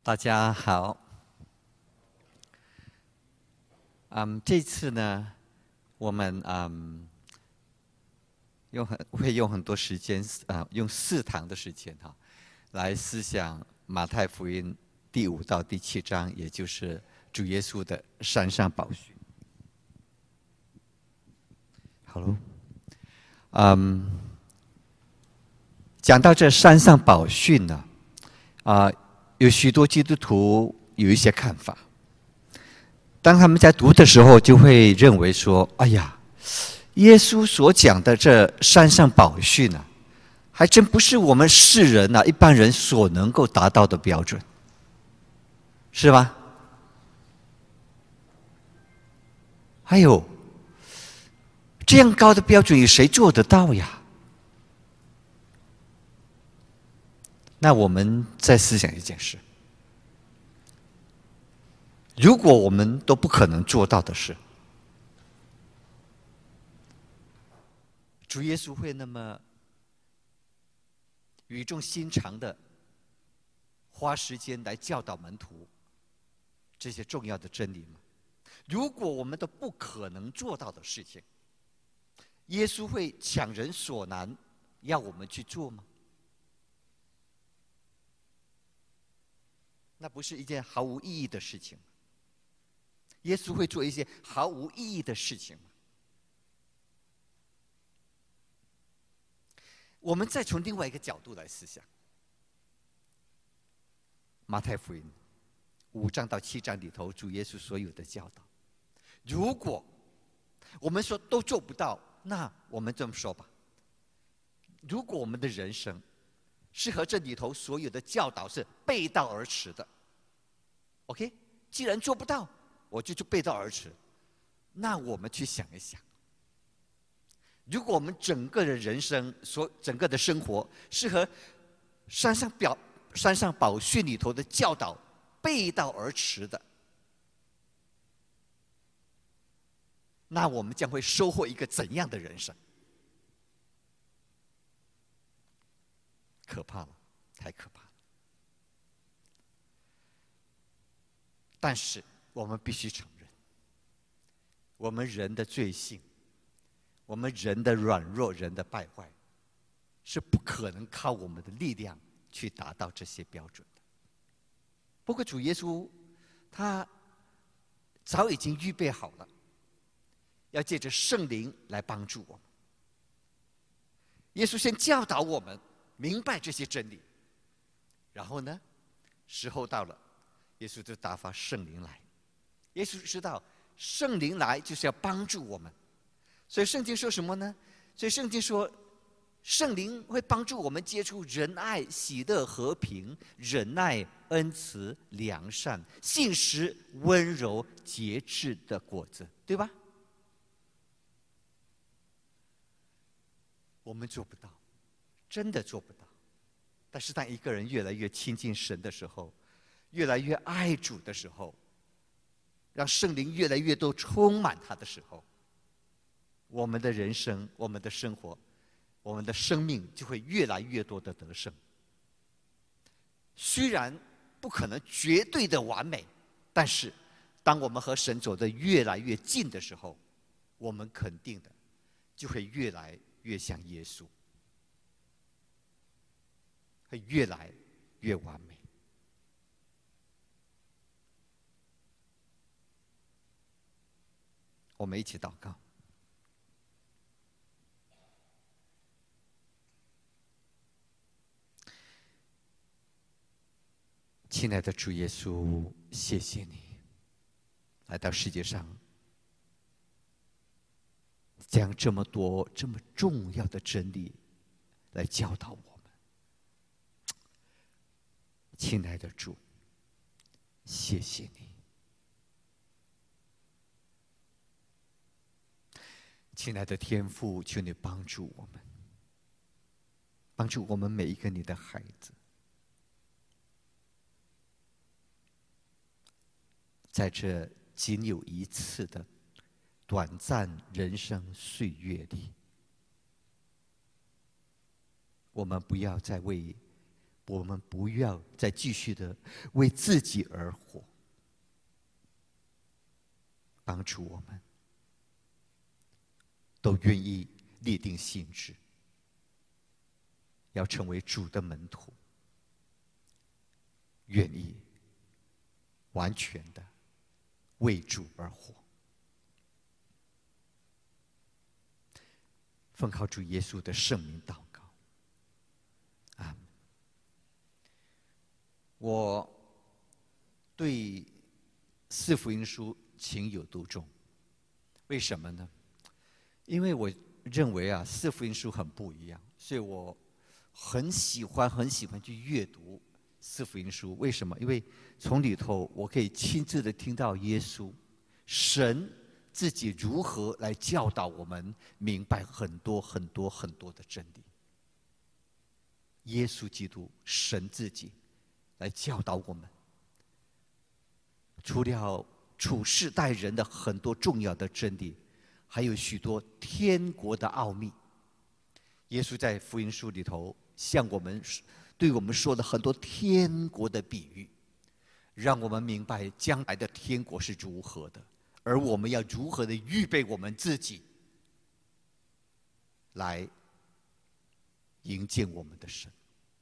大家好。这次呢，我们会用很多时间用4堂的时间来思想马太福音第5到第7章，也就是主耶稣的山上宝训。好喽，讲到这山上宝训呢，有许多基督徒有一些看法。当他们在读的时候，就会认为说：“哎呀，耶稣所讲的这山上宝训啊，还真不是我们世人一般人所能够达到的标准，是吧？还有这样高的标准，有谁做得到呀？”那我们再思想一件事：如果我们都不可能做到的事，主耶稣会那么语重心长的花时间来教导门徒这些重要的真理吗？如果我们都不可能做到的事情，耶稣会强人所难要我们去做吗？那不是一件毫无意义的事情吗？耶稣会做一些毫无意义的事情吗？我们再从另外一个角度来思想，马太福音5章到7章里头，主耶稣所有的教导，如果我们说都做不到，那我们这么说吧：如果我们的人生是和这里头所有的教导是背道而驰的 ，OK？ 既然做不到，我就背道而驰。那我们去想一想，如果我们整个的人生、整个的生活是和山上宝训里头的教导背道而驰的，那我们将会收获一个怎样的人生？可怕了，太可怕了！但是我们必须承认，我们人的罪性，我们人的软弱，人的败坏，是不可能靠我们的力量去达到这些标准的。不过主耶稣他早已经预备好了，要借着圣灵来帮助我们。耶稣先教导我们明白这些真理，然后呢，时候到了，耶稣就打发圣灵来。耶稣知道圣灵来就是要帮助我们，所以圣经说什么呢？所以圣经说，圣灵会帮助我们结出仁爱、喜乐、和平、忍耐、恩慈、良善、信实、温柔、节制的果子，对吧？我们做不到，真的做不到。但是当一个人越来越亲近神的时候，越来越爱主的时候，让圣灵越来越多充满他的时候，我们的人生、我们的生活、我们的生命就会越来越多的得胜。虽然不可能绝对的完美，但是当我们和神走得越来越近的时候，我们肯定的就会越来越像耶稣，会越来越完美。我们一起祷告。亲爱的主耶稣，谢谢你来到世界上，将这么多这么重要的真理来教导我们。亲爱的主，谢谢你。亲爱的天父，求你帮助我们，帮助我们每一个你的孩子，在这仅有一次的短暂人生岁月里，我们不要再为我们不要再继续的为自己而活，帮助我们都愿意立定心志，要成为主的门徒，愿意完全的为主而活。奉靠主耶稣的圣名祷告，阿们。我对四福音书情有独钟，为什么呢？因为我认为啊，四福音书很不一样，所以我很喜欢去阅读四福音书。为什么？因为从里头我可以亲自的听到耶稣、神自己如何来教导我们明白很多的真理。耶稣基督，神自己来教导我们，除了处世待人的很多重要的真理，还有许多天国的奥秘。耶稣在福音书里头对我们说了很多天国的比喻，让我们明白将来的天国是如何的，而我们要如何的预备我们自己，来迎接我们的神。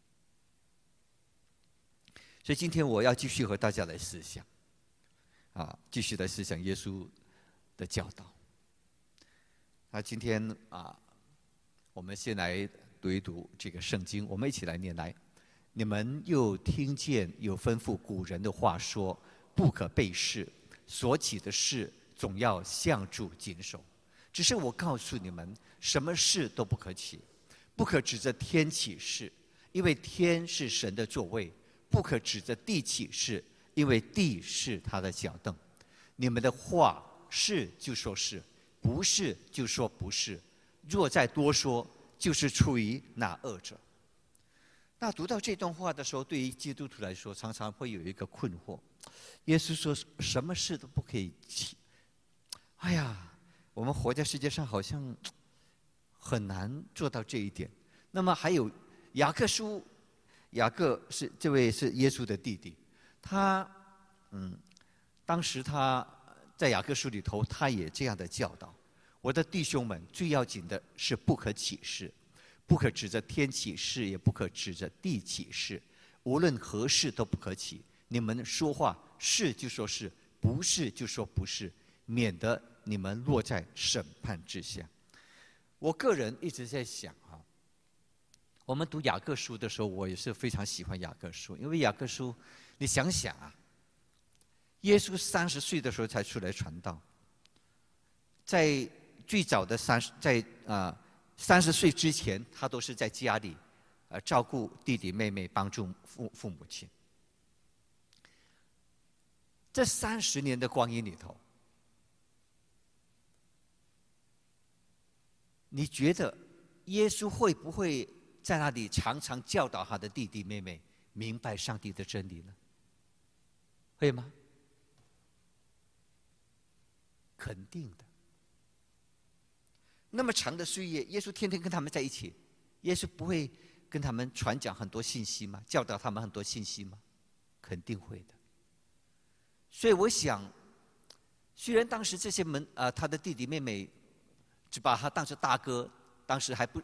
所以今天我要继续和大家来思想，继续来思想耶稣的教导。今天我们先来读一读这个圣经，我们一起来念来。你们又听见有吩咐古人的话说，不可背誓，所起的事总要向主谨守。只是我告诉你们，什么事都不可起，不可指着天起誓，因为天是神的座位；不可指着地起誓，因为地是他的脚凳。你们的话是就说是，不是就说不是。若再多说，就是出于那恶者。那读到这段话的时候，对于基督徒来说，常常会有一个困惑：耶稣说什么事都不可以起。哎呀，我们活在世界上好像很难做到这一点。那么还有雅各书，雅各这位是耶稣的弟弟，当时他在雅各书里头，他也这样的教导：我的弟兄们，最要紧的是不可起誓，不可指着天起誓，也不可指着地起誓，无论何事都不可起。你们说话是就说是，不是就说不是，免得你们落在审判之下。我个人一直在想我们读雅各书的时候，我也是非常喜欢雅各书，因为雅各书，你想想耶稣30岁的时候才出来传道，在最早的30岁之前，他都是在家里照顾弟弟妹妹，帮助父母亲。这30年的光阴里头，你觉得耶稣会不会在那里常常教导他的弟弟妹妹明白上帝的真理呢？会吗？肯定的。那么长的岁月，耶稣天天跟他们在一起，耶稣不会跟他们传讲很多信息吗？教导他们很多信息吗？肯定会的。所以我想，虽然当时这些他的弟弟妹妹只把他当成大哥，当时还不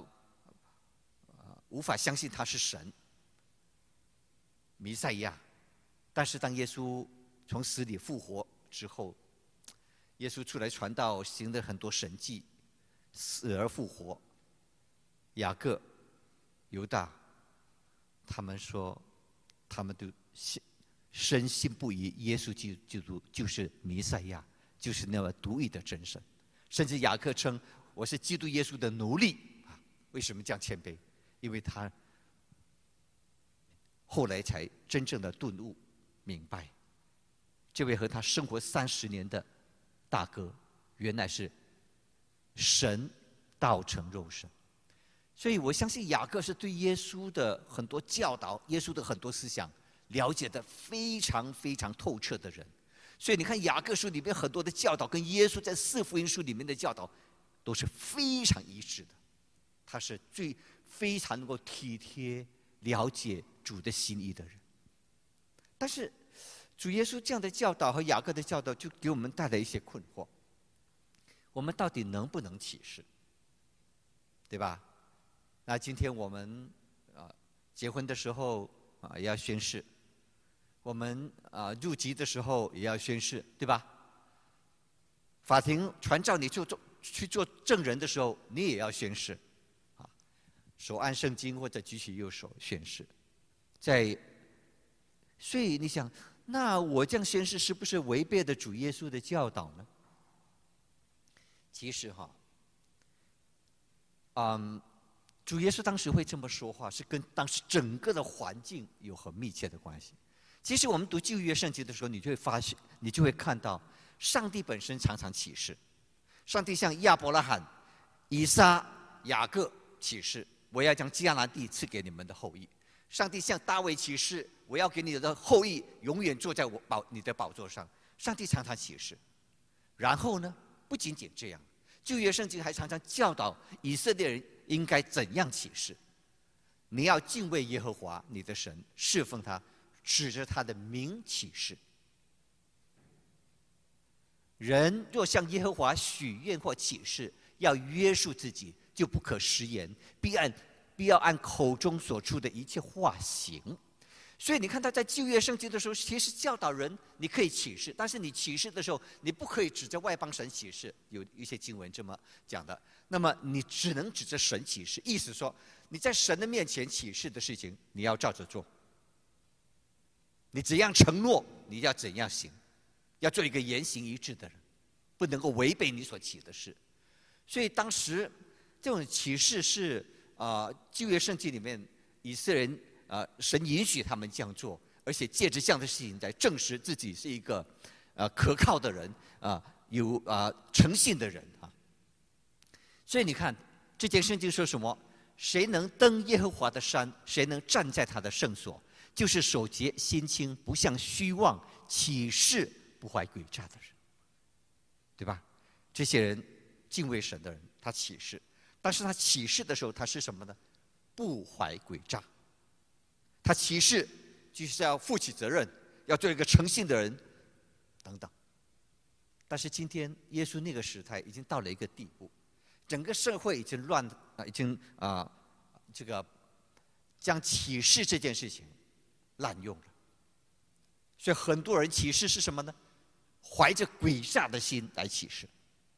无法相信他是神弥赛亚，但是当耶稣从死里复活之后，耶稣出来传道，行了很多神迹，死而复活。雅各、犹大，他们说，他们都深信不疑，耶稣基督就是弥赛亚，就是那么独一的真神。甚至雅各称我是基督耶稣的奴隶为什么这样谦卑？因为他后来才真正的顿悟明白，这位和他生活30年的大哥，原来是神道成肉身。所以我相信雅各是对耶稣的很多教导，耶稣的很多思想了解的非常非常透彻的人。所以你看雅各书里面很多的教导，跟耶稣在4福音书里面的教导都是非常一致的。他是非常能够体贴了解主的心意的人。但是主耶稣这样的教导和雅各的教导，就给我们带来一些困惑：我们到底能不能启示？对吧？那今天我们结婚的时候也要宣誓，我们入籍的时候也要宣誓，对吧？法庭传召你去做证人的时候，你也要宣誓，手按圣经或者举起右手宣誓。所以你想，那我这样宣誓是不是违背了主耶稣的教导呢？其实主耶稣当时会这么说话，是跟当时整个的环境有很密切的关系。其实我们读旧约圣经的时候，你就会发现，你就会看到，上帝本身常常启示。上帝向亚伯拉罕、以撒、雅各启示，我要将迦南地赐给你们的后裔。上帝向大卫启示，我要给你的后裔永远坐在你的宝座上。上帝常常启示。然后呢，不仅仅这样，旧约圣经还常常教导以色列人应该怎样启示。你要敬畏耶和华你的神，侍奉他，指着他的名启示。人若向耶和华许愿或起誓，要约束自己，就不可食言，必要按口中所出的一切话行。所以你看他在旧约圣经的时候，其实教导人你可以起誓，但是你起誓的时候，你不可以指着外邦神起誓，有一些经文这么讲的。那么你只能指着神起誓，意思说你在神的面前起誓的事情，你要照着做。你怎样承诺，你要怎样行，要做一个言行一致的人，不能够违背你所起的誓。所以当时这种启示是旧约圣经里面以色列人神允许他们这样做，而且借着这样的事情来证实自己是一个可靠的人有诚信的人所以你看这件圣经说什么？谁能登耶和华的山？谁能站在他的圣所？就是守节心清，不向虚妄起誓，不怀诡诈的人，对吧？这些人敬畏神的人，他起誓，但是他起誓的时候，他是什么呢？不怀诡诈。他起誓就是要负起责任，要做一个诚信的人，等等。但是今天耶稣那个时代已经到了一个地步，整个社会已经已经这个将起誓这件事情滥用了。所以很多人起誓是什么呢？怀着诡诈的心来起誓，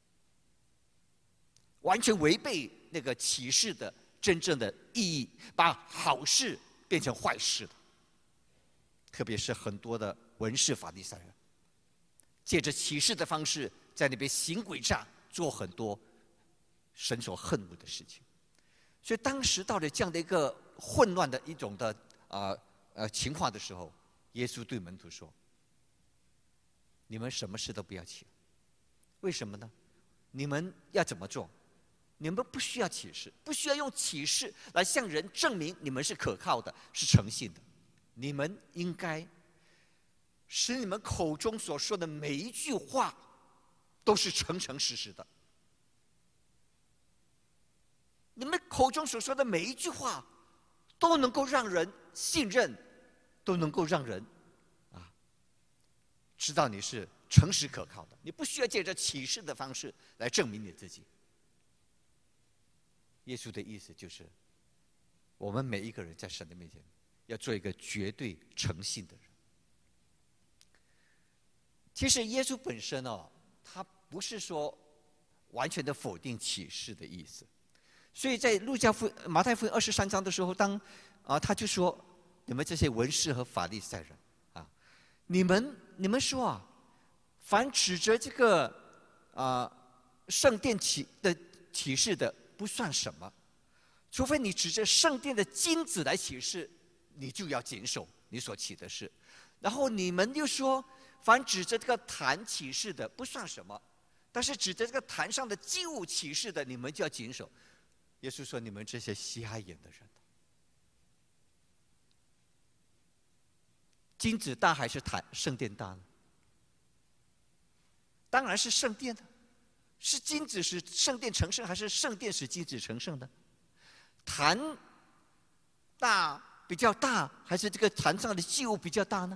完全违背那个起誓的真正的意义，把好事变成坏事的。特别是很多的文士法利赛人，借着起誓的方式在那边行诡诈，做很多神所恨恶的事情。所以当时到了这样的一个混乱的一种的情况的时候，耶稣对门徒说：你们什么事都不要起。为什么呢？你们要怎么做？你们不需要启示，不需要用启示来向人证明你们是可靠的，是诚信的。你们应该使你们口中所说的每一句话都是诚诚实实的。你们口中所说的每一句话都能够让人信任，都能够让人知道你是诚实可靠的。你不需要借着启示的方式来证明你自己。耶稣的意思就是，我们每一个人在神的面前要做一个绝对诚信的人。其实耶稣本身他不是说完全的否定启示的意思。所以在马太福音23章的时候，他就说：你们这些文士和法利赛人你们说凡指着这个圣殿启示的不算什么，除非你指着圣殿的金子来启示，你就要谨守你所起的事。然后你们又说，凡指着这个坛启示的不算什么，但是指着这个坛上的祭物启示的，你们就要谨守。耶稣说：你们这些瞎眼的人，金子大还是圣殿大呢？当然是圣殿的。是金子使圣殿成圣，还是圣殿使金子成圣的？坛大比较大，还是这个坛上的祭物比较大呢？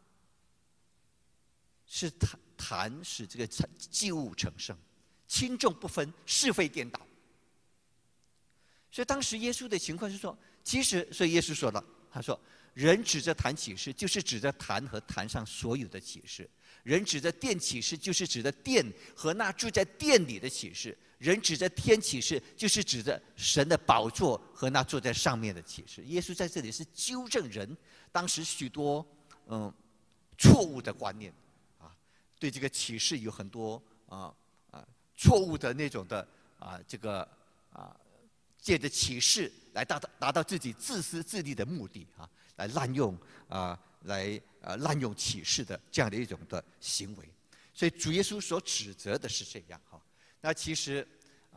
是坛使这个祭物成圣，轻重不分，是非颠倒。所以当时耶稣的情况是说，其实，所以耶稣说了，他说：“人指着坛起誓，就是指着坛和坛上所有的启示；人指着殿起誓，就是指着殿和那住在殿里的启示；人指着天起誓，就是指着神的宝座和那坐在上面的启示。”耶稣在这里是纠正人当时许多错误的观念啊，对这个启示有很多错误的那种的这个借着启示来达到自己自私自利的目的啊，来滥用滥用启示的这样的一种的行为。所以主耶稣所指责的是这样哈。那其实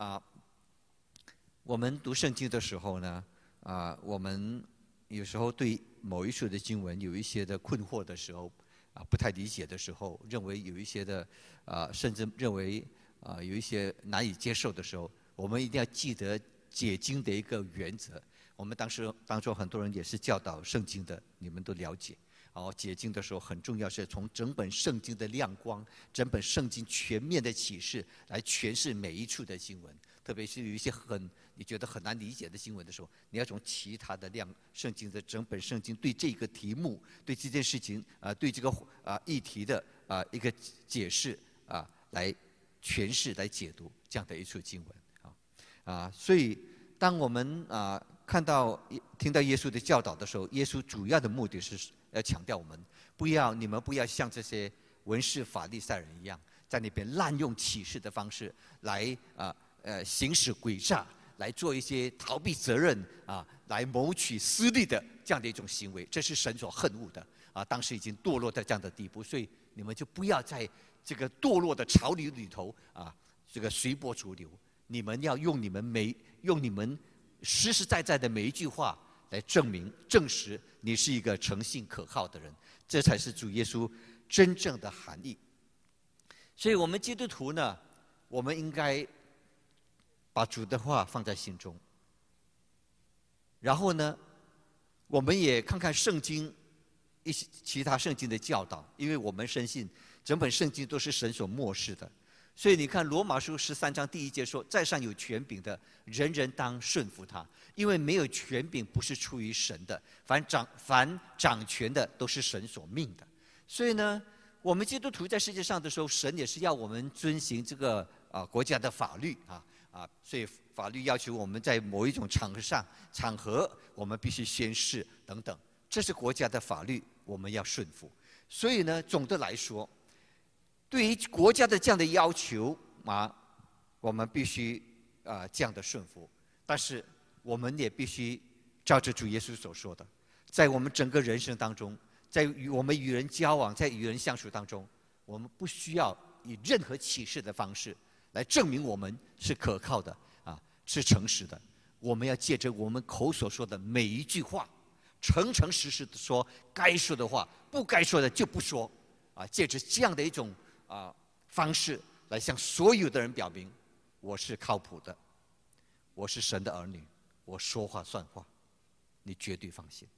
我们读圣经的时候呢我们有时候对某一处的经文有一些的困惑的时候不太理解的时候，认为有一些的甚至认为有一些难以接受的时候，我们一定要记得解经的一个原则。我们当中很多人也是教导圣经的，你们都了解。解经的时候很重要，是从整本圣经的亮光，整本圣经全面的启示来诠释每一处的经文。特别是有一些你觉得很难理解的经文的时候，你要从其他的圣经的整本圣经对这个题目、对这件事情对这个议题的一个解释来诠释、来解读这样的一处经文所以当我们听到耶稣的教导的时候，耶稣主要的目的是要强调我们你们不要像这些文士法利赛人一样，在那边滥用启示的方式来行使诡诈，来做一些逃避责任来谋取私利的这样的一种行为，这是神所恨恶的当时已经堕落到这样的地步，所以你们就不要在这个堕落的潮流里头这个随波逐流，你们要用你们实实在在的每一句话来证实你是一个诚信可靠的人，这才是主耶稣真正的含义。所以我们基督徒呢，我们应该把主的话放在心中，然后呢，我们也看看圣经一些其他圣经的教导，因为我们深信整本圣经都是神所默示的。所以你看罗马书13章第1节说，在上有权柄的人人当顺服他，因为没有权柄不是出于神的，凡掌权的都是神所命的。所以呢，我们基督徒在世界上的时候，神也是要我们遵行这个国家的法律所以法律要求我们在某一种场合我们必须宣誓等等，这是国家的法律，我们要顺服。所以呢，总的来说，对于国家的这样的要求我们必须这样的顺服，但是我们也必须照着主耶稣所说的，在我们整个人生当中，在我们与人交往，在与人相处当中，我们不需要以任何启示的方式来证明我们是可靠的是诚实的。我们要借着我们口所说的每一句话，诚诚实实的说该说的话，不该说的就不说借着这样的一种方式来向所有的人表明我是靠谱的，我是神的儿女，我说话算话，你绝对放心。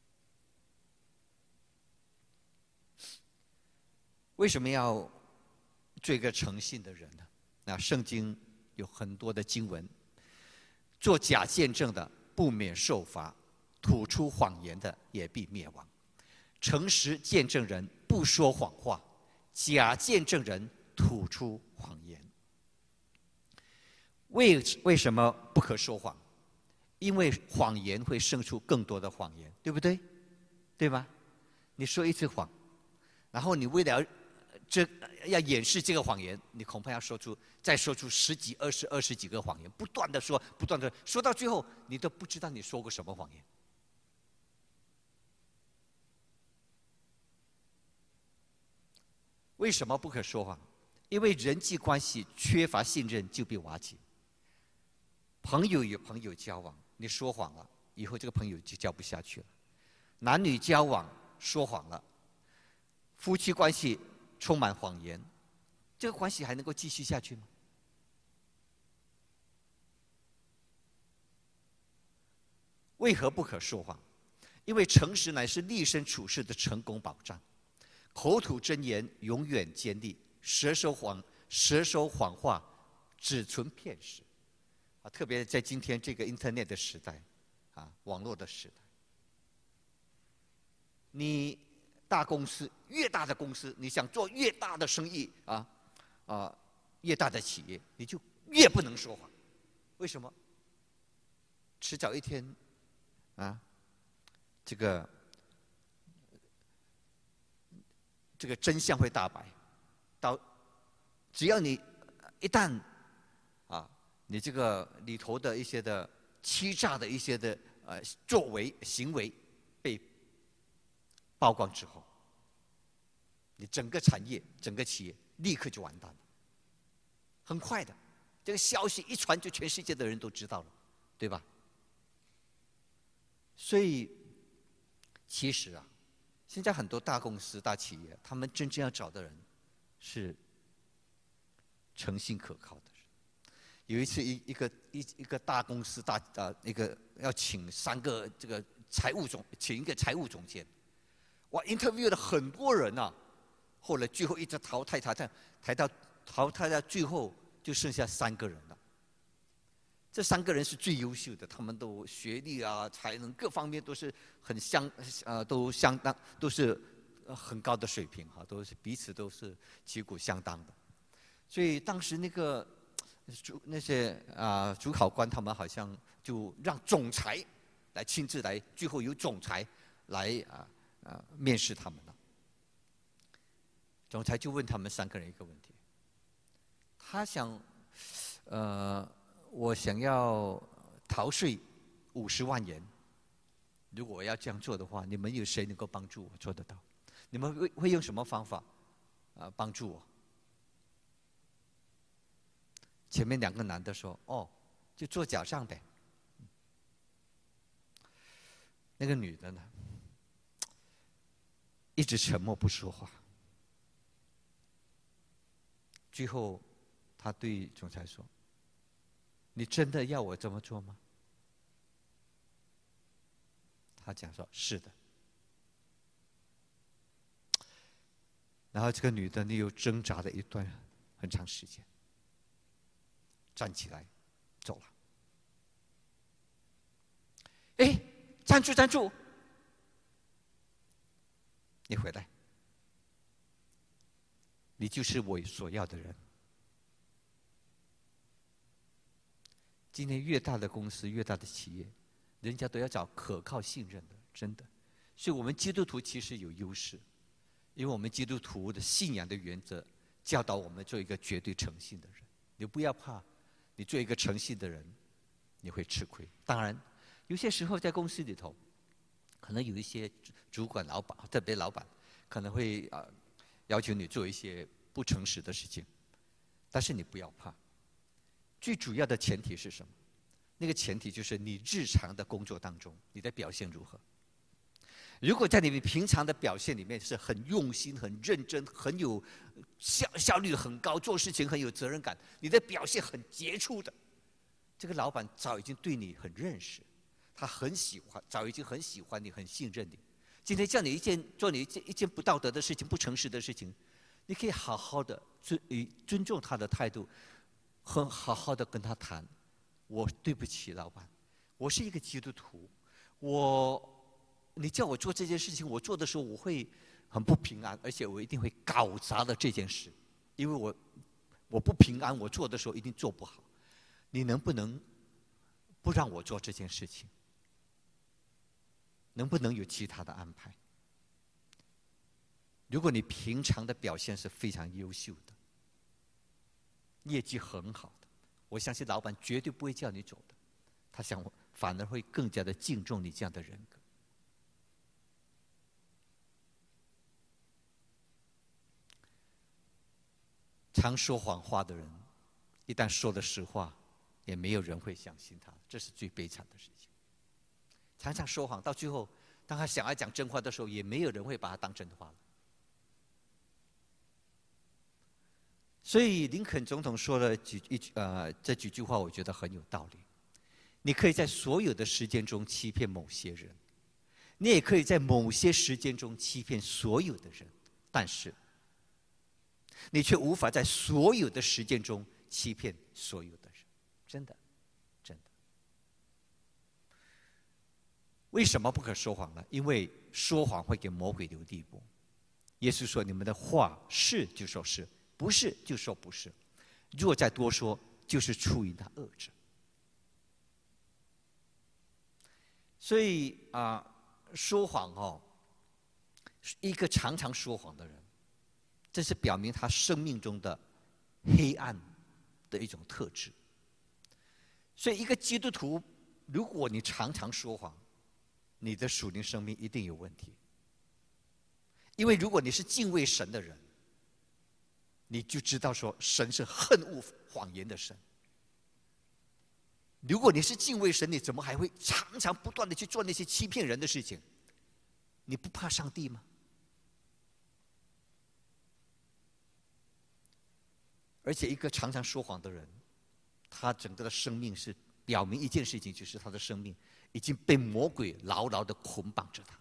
为什么要做一个诚信的人呢？圣经有很多的经文，做假见证的不免受罚，吐出谎言的也必灭亡。诚实见证人不说谎话，假见证人吐出谎言。为什么不可说谎？因为谎言会生出更多的谎言，对不对？对吗？你说一次谎，然后你为了要掩饰这个谎言，你恐怕要再说出10几、20几个谎言，不断的说，不断的说到最后，你都不知道你说过什么谎言。为什么不可说谎？因为人际关系缺乏信任就被瓦解。朋友与朋友交往，你说谎了，以后这个朋友就交不下去了。男女交往说谎了，夫妻关系充满谎言，这个关系还能够继续下去吗？为何不可说谎？ 因为诚实乃是立身处世的成功保障。口吐真言，永远坚立；舌说谎话，只存骗实。特别在今天这个 Internet 的时代，网络的时代，你大公司越大的公司，你想做越大的生意越大的企业，你就越不能说谎。为什么？迟早一天，这个真相会大白。只要你一旦你这个里头的一些的欺诈的一些的作为行为被曝光之后，你整个产业、整个企业立刻就完蛋了。很快的，这个消息一传，就全世界的人都知道了，对吧？所以，其实现在很多大公司、大企业，他们真正要找的人是诚信可靠的人。有一次，一个大公司一个要请3个这个请一个财务总监，哇 ，interview 了很多人后来最后一直淘汰到最后就剩下3个人了。这3个人是最优秀的，他们都学历才能各方面都是都是很高的水平都是彼此都是旗鼓相当的。所以当时那些主考官他们好像就让总裁来亲自来，最后由总裁来面试他们了。总裁就问他们3个人一个问题，他想我想要逃税50万元，如果我要这样做的话，你们有谁能够帮助我做得到？你们会用什么方法帮助我？前面2个男的说：“就做假账呗。”那个女的呢，一直沉默不说话。最后，她对总裁说：“你真的要我这么做吗？”他讲说：“是的。”然后这个女的又挣扎了一段很长时间，站起来走了。站住！你回来，你就是我所要的人。今天越大的公司、越大的企业，人家都要找可靠信任的，真的。所以我们基督徒其实有优势，因为我们基督徒的信仰的原则教导我们做一个绝对诚信的人。你不要怕，你做一个诚信的人，你会吃亏。当然，有些时候在公司里头，可能有一些主管、老板，特别老板，可能会要求你做一些不诚实的事情，但是你不要怕。最主要的前提是什么？那个前提就是你日常的工作当中，你的表现如何？如果在你们平常的表现里面是很用心、很认真、很有效率很高，做事情很有责任感，你的表现很杰出的，这个老板早已经对你很认识，他很喜欢，早已经很喜欢你，很信任你。今天叫你做你一件不道德的事情、不诚实的事情，你可以好好的尊重他的态度，很好好的跟他谈。我对不起老板，我是一个基督徒，你叫我做这件事情，我做的时候我会很不平安，而且我一定会搞砸了这件事，因为我不平安，我做的时候一定做不好。你能不能不让我做这件事情？能不能有其他的安排？如果你平常的表现是非常优秀的，业绩很好的，我相信老板绝对不会叫你走的，他反而会更加的敬重你这样的人格。常说谎话的人，一旦说了实话，也没有人会相信他，这是最悲惨的事情。常常说谎，到最后，当他想要讲真话的时候，也没有人会把他当真话了。所以林肯总统说了这几句话，我觉得很有道理。你可以在所有的时间中欺骗某些人， 你也可以在某些时间中欺骗所有的人，但是你却无法在所有的时间中欺骗所有的人。真的，真的。为什么不可说谎呢？因为说谎会给魔鬼留地步。耶稣说：“你们的话是就说是，不是就说不是。若再多说，就是出于那恶者。”所以说谎一个常常说谎的人，这是表明他生命中的黑暗的一种特质。所以，一个基督徒，如果你常常说谎，你的属灵生命一定有问题。因为如果你是敬畏神的人，你就知道说神是恨恶谎言的神。如果你是敬畏神，你怎么还会常常不断的去做那些欺骗人的事情？你不怕上帝吗？而且一个常常说谎的人，他整个的生命是表明一件事情，就是他的生命已经被魔鬼牢牢的捆绑着他。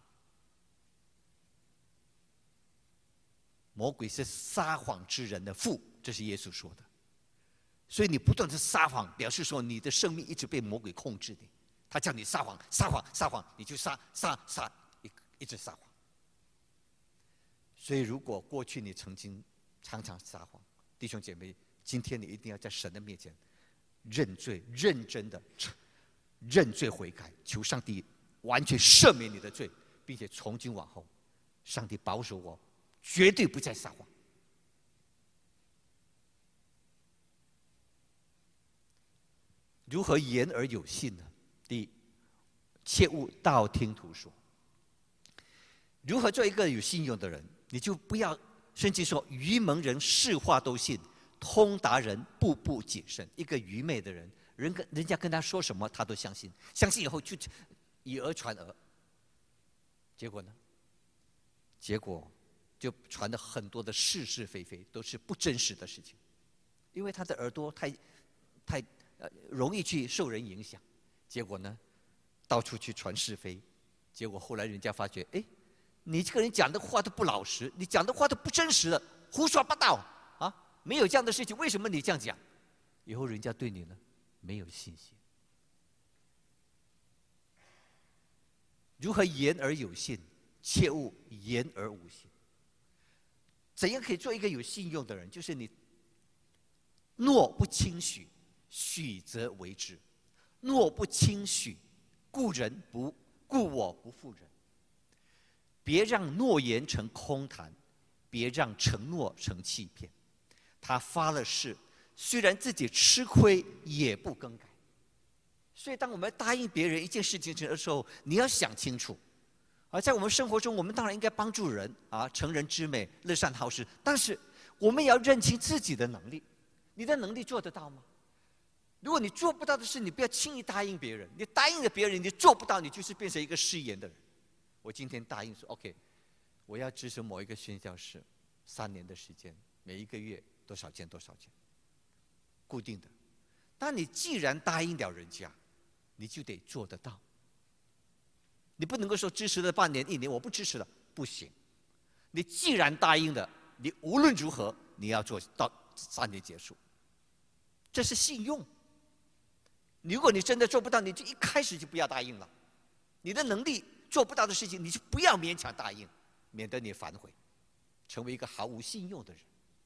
魔鬼是撒谎之人的父，这是耶稣说的。所以你不断的撒谎，表示说你的生命一直被魔鬼控制的。他叫你撒谎，撒谎，撒谎，你就撒，一直撒谎。所以如果过去你曾经常常撒谎，弟兄姐妹，今天你一定要在神的面前认罪，认真的认罪悔改，求上帝完全赦免你的罪，并且从今往后，上帝保守我，绝对不再撒谎。如何言而有信呢？第一，切勿道听途说。如何做一个有信用的人？你就不要，圣经说愚蒙人是话都信，通达人步步谨慎。一个愚昧的人，人家跟他说什么，他都相信，相信以后就以讹传讹。结果呢？结果就传了很多的是是非非，都是不真实的事情，因为他的耳朵太容易去受人影响。结果呢，到处去传是非，结果后来人家发觉，哎，你这个人讲的话都不老实，你讲的话都不真实的，胡说八道啊！没有这样的事情，为什么你这样讲？以后人家对你呢没有信心。如何言而有信？切勿言而无信。怎样可以做一个有信用的人？就是你诺不轻许，许则为之。诺不轻许，故我不负人。别让诺言成空谈，别让承诺成欺骗。他发了誓，虽然自己吃亏，也不更改。所以，当我们答应别人一件事情的时候，你要想清楚。而在我们生活中，我们当然应该帮助人成人之美，乐善好施。但是，我们也要认清自己的能力。你的能力做得到吗？如果你做不到的事，你不要轻易答应别人。你答应了别人，你做不到，你就是变成一个失言的人。我今天答应说 ，OK， 我要支持某一个宣教士，3年的时间，每一个月多少钱，固定的。但你既然答应了人家，你就得做得到。你不能够说支持了半年、1年，我不支持了，不行。你既然答应了，你无论如何你要做到3年结束，这是信用。如果你真的做不到，你就一开始就不要答应了。你的能力做不到的事情，你就不要勉强答应，免得你反悔，成为一个毫无信用的人。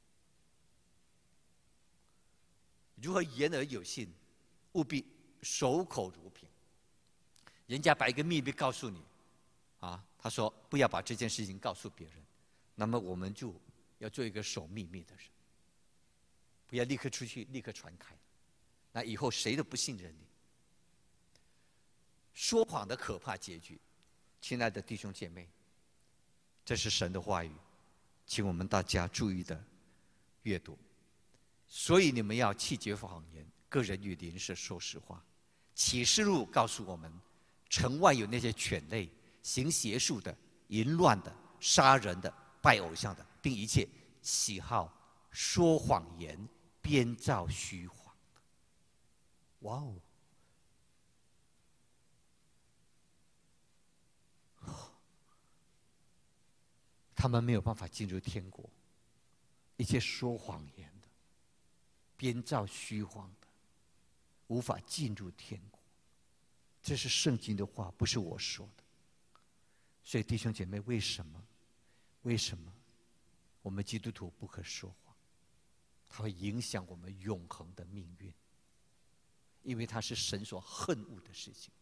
如何言而有信？务必守口如瓶。人家把一个秘密告诉你，他说不要把这件事情告诉别人，那么我们就要做一个守秘密的人，不要立刻出去，立刻传开，那以后谁都不信任你。说谎的可怕结局，亲爱的弟兄姐妹，这是神的话语，请我们大家注意的阅读。所以你们要弃绝谎言，个人与邻舍说实话。启示录告诉我们，城外有那些犬类，行邪术的、淫乱的、杀人的、拜偶像的，并一切喜好说谎言、编造虚谎的。哇哦！ 他们没有办法进入天国。一切说谎言的、编造虚谎的，无法进入天国。这是圣经的话，不是我说的。所以弟兄姐妹，为什么我们基督徒不可说谎？它会影响我们永恒的命运，因为它是神所恨恶的事情。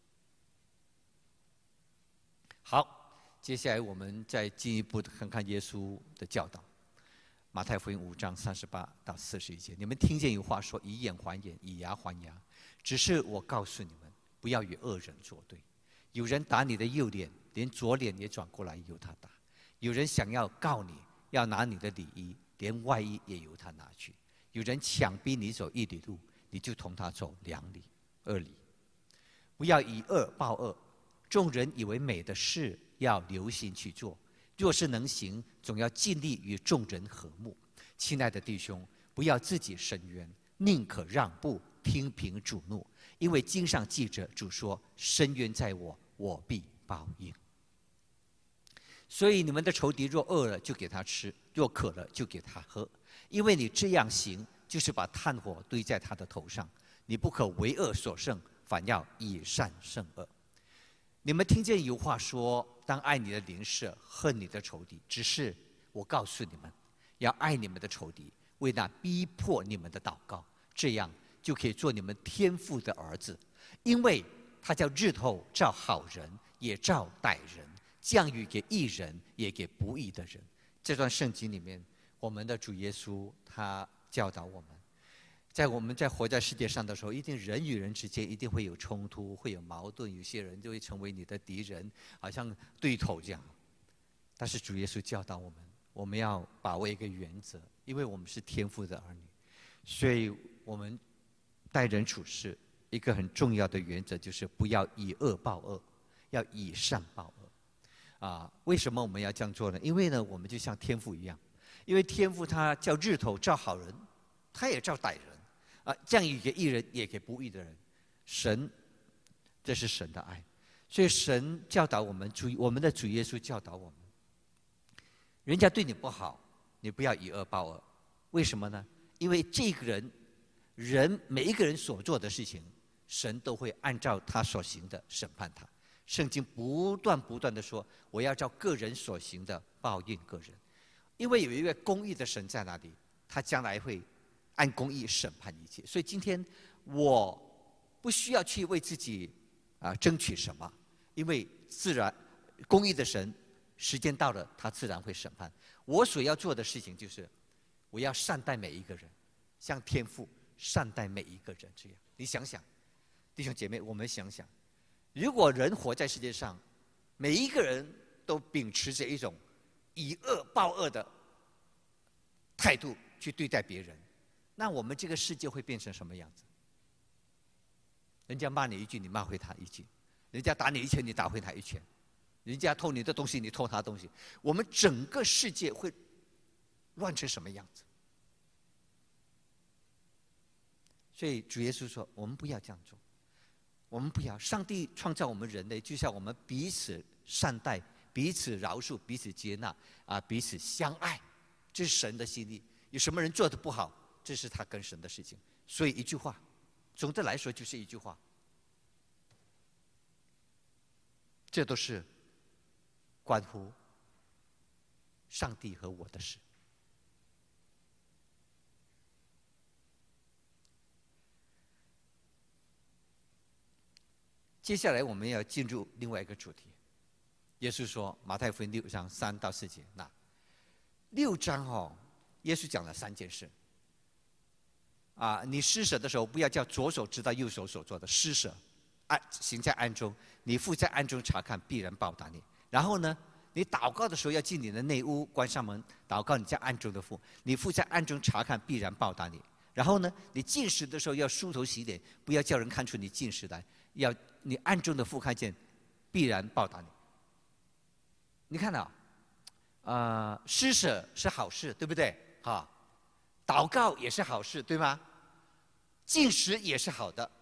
好，接下来我们再进一步看看耶稣的教导。马太福音5章38到41节，你们听见有话说：以眼还眼，以牙还牙。只是我告诉你们，不要与恶人作对。有人打你的右脸，连左脸也转过来由他打；有人想要告你，要拿你的里衣，连外衣也由他拿去；有人强逼你走1里路，你就同他走2里、2里。不要以恶报恶。众人以为美的事，要留心去做。若是能行，总要尽力与众人和睦。亲爱的弟兄，不要自己伸冤，宁可让步，听凭主怒。因为经上记着，主说：伸冤在我，我必报应。所以你们的仇敌若饿了，就给他吃；若渴了，就给他喝。因为你这样行，就是把炭火堆在他的头上。你不可为恶所胜，反要以善胜恶。你们听见有话说：当爱你的邻舍，恨你的仇敌。只是我告诉你们，要爱你们的仇敌，为那逼迫你们的祷告，这样就可以做你们天父的儿子。因为他叫日头照好人，也照歹人；降雨给义人，也给不义的人。这段圣经里面，我们的主耶稣他教导我们，我们在活在世界上的时候，一定人与人之间一定会有冲突，会有矛盾，有些人就会成为你的敌人，好像对头这样。但是主耶稣教导我们，我们要把握一个原则，因为我们是天父的儿女，所以我们待人处事一个很重要的原则就是不要以恶报恶，要以善报恶。为什么我们要这样做呢？因为呢，我们就像天父一样，因为天父他叫日头照好人，他也照歹人。降雨给义人，也给不义的人。神，这是神的爱，所以神教导我们，我们的主耶稣教导我们，人家对你不好，你不要以恶报恶。为什么呢？因为这个人每一个人所做的事情，神都会按照他所行的审判他。圣经不断的说，我要照个人所行的报应个人，因为有一位公义的神在那里，他将来会按公义审判一切。所以今天我不需要去为自己争取什么，因为自然公义的神时间到了，他自然会审判。我所要做的事情就是我要善待每一个人，像天父善待每一个人这样。你想想，弟兄姐妹，我们想想，如果人活在世界上，每一个人都秉持着一种以恶报恶的态度去对待别人，那我们这个世界会变成什么样子？人家骂你一句，你骂回他一句；人家打你一拳，你打回他一拳；人家偷你的东西，你偷他的东西。我们整个世界会乱成什么样子？所以主耶稣说，我们不要这样做，我们不要。上帝创造我们人类，就像我们彼此善待、彼此饶恕、彼此接纳彼此相爱，这是神的心意。有什么人做得不好，这是他跟神的事情。所以一句话，总的来说就是一句话，这都是关乎上帝和我的事。接下来我们要进入另外一个主题。耶稣说，马太福音6章3到4节，那6章耶稣讲了3件事。你施舍的时候，不要叫左手知道右手所做的。施舍，行在暗中，你父在暗中查看，必然报答你。然后呢，你祷告的时候要进你的内屋，关上门，祷告你在暗中的父，你父在暗中查看，必然报答你。然后呢，你进食的时候要梳头洗脸，不要叫人看出你进食来，要你暗中的父看见，必然报答你。你看到施舍是好事，对不对？祷告也是好事，对吗？进食也是好的，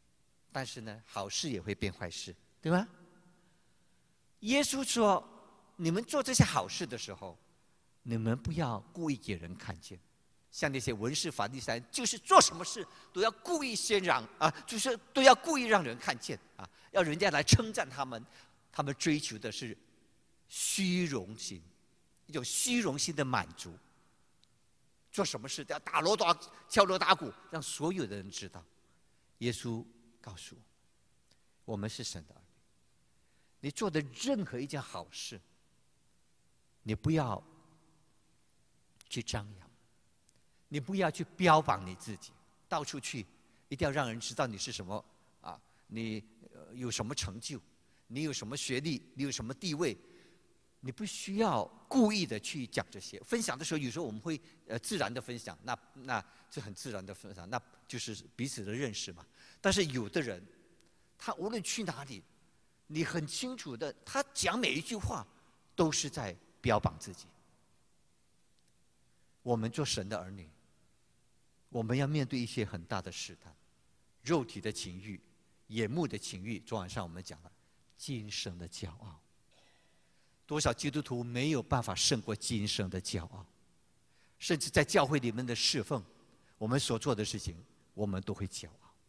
但是呢，好事也会变坏事，对吗？耶稣说， 你们做这些好事的时候，你们不要故意给人看见。像那些文士法利赛人，就是做什么事都要故意渲染啊，就是都要故意让人看见啊，要人家来称赞他们。他们追求的是虚荣心，一种虚荣心的满足。做什么事都要敲锣打鼓，让所有的人知道。耶稣告诉我们是神的儿女，你做的任何一件好事，你不要去张扬，你不要去标榜你自己，到处去一定要让人知道你是什么啊，你有什么成就，你有什么学历，你有什么地位。你不需要故意的去讲这些。分享的时候，有时候我们会自然的分享，那这很自然的分享，那就是彼此的认识嘛。但是有的人，他无论去哪里，你很清楚的，他讲每一句话都是在标榜自己。我们做神的儿女，我们要面对一些很大的试探，肉体的情欲、眼目的情欲。昨晚上我们讲了今生的骄傲。多少基督徒没有办法胜过今生的骄傲，甚至在教会里面的侍奉，我们所做的事情，我们都会骄傲。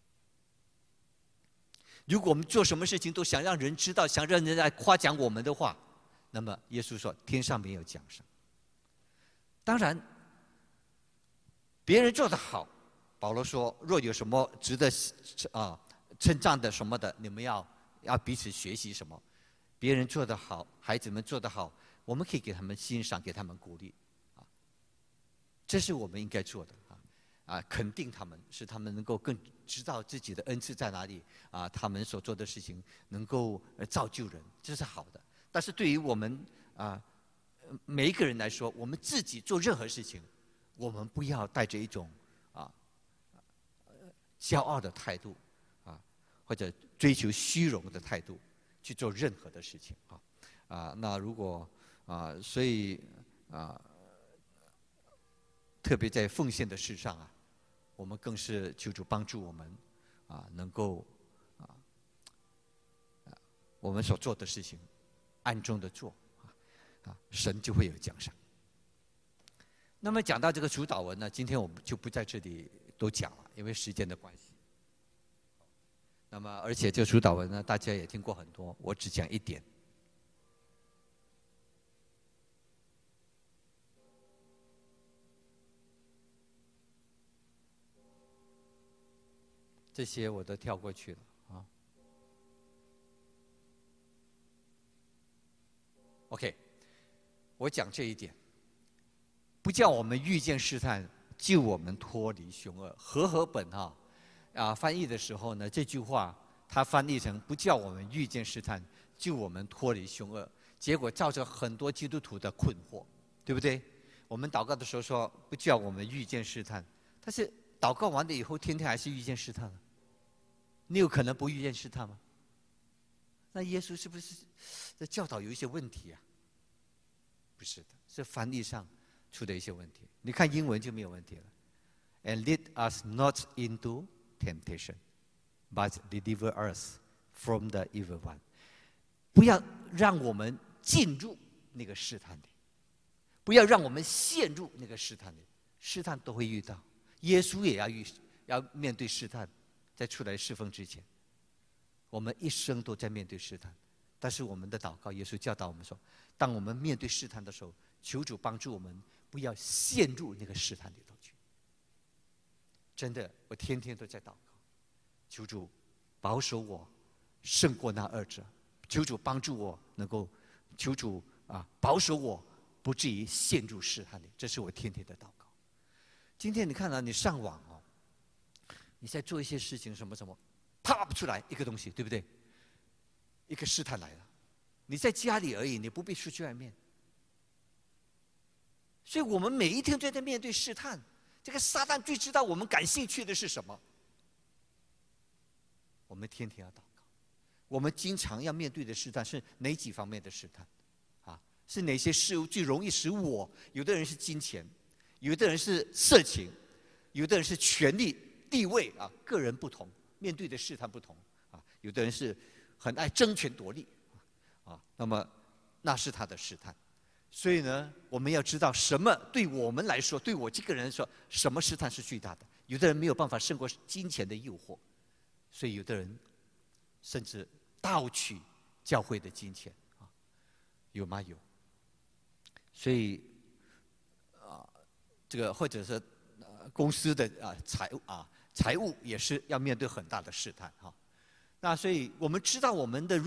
如果我们做什么事情都想让人知道，想让人来夸奖我们的话，那么耶稣说天上没有奖赏。当然，别人做得好，保罗说若有什么值得称赞的什么的，你们要彼此学习什么。别人做得好，孩子们做得好，我们可以给他们欣赏，给他们鼓励，这是我们应该做的肯定他们，使他们能够更知道自己的恩赐在哪里他们所做的事情能够造就人，这是好的。但是对于我们每一个人来说，我们自己做任何事情，我们不要带着一种骄傲的态度或者追求虚荣的态度去做任何的事情那如果所以特别在奉献的事上我们更是求主帮助我们能够我们所做的事情暗中的做神就会有奖赏。那么讲到这个主祷文呢，今天我们就不在这里都讲了，因为时间的关系。那么，而且这个主祷文呢，大家也听过很多，我只讲一点。这些我都跳过去了OK， 我讲这一点，不叫我们遇见试探，救我们脱离凶恶。和本翻译的时候呢，这句话他翻译成不叫我们遇见试探，救我们脱离凶恶，结果造成很多基督徒的困惑，对不对？我们祷告的时候说不叫我们遇见试探，但是祷告完了以后，天天还是遇见试探了。你有可能不遇见试探吗？那耶稣是不是这教导有一些问题不是的，是翻译上出的一些问题。你看英文就没有问题了。And lead us not into temptation, but deliver us from the evil one. 不要让我们进入那个试探里，不要让我们陷入那个试探里。试探都会遇到，耶稣也要面对试探，在出来侍奉之前，我们一生都在面对试探。但是我们的祷告，耶稣教导我们说，当我们面对试探的时候，求主帮助我们不要陷入那个试探里头去。真的，我天天都在祷告，求主保守我胜过那二者，求主帮助我能够，求主保守我不至于陷入试探里，这是我天天的祷告。今天你看你上网你在做一些事情什么什么，啪出来一个东西，对不对？一个试探来了，你在家里而已，你不必出去外面。所以我们每一天都在面对试探。这个撒旦最知道我们感兴趣的是什么。我们天天要祷告，我们经常要面对的试探是哪几方面的试探？是哪些事物最容易使我？有的人是金钱，有的人是色情，有的人是权力、地位个人不同，面对的试探不同有的人是很爱争权夺利那么那是他的试探。所以呢，我们要知道什么对我们来说，对我这个人来说，什么试探是最大的。有的人没有办法胜过金钱的诱惑，所以有的人甚至盗取教会的金钱啊，有吗？有。所以这个或者是公司的财务也是要面对很大的试探哈。那所以我们知道我们的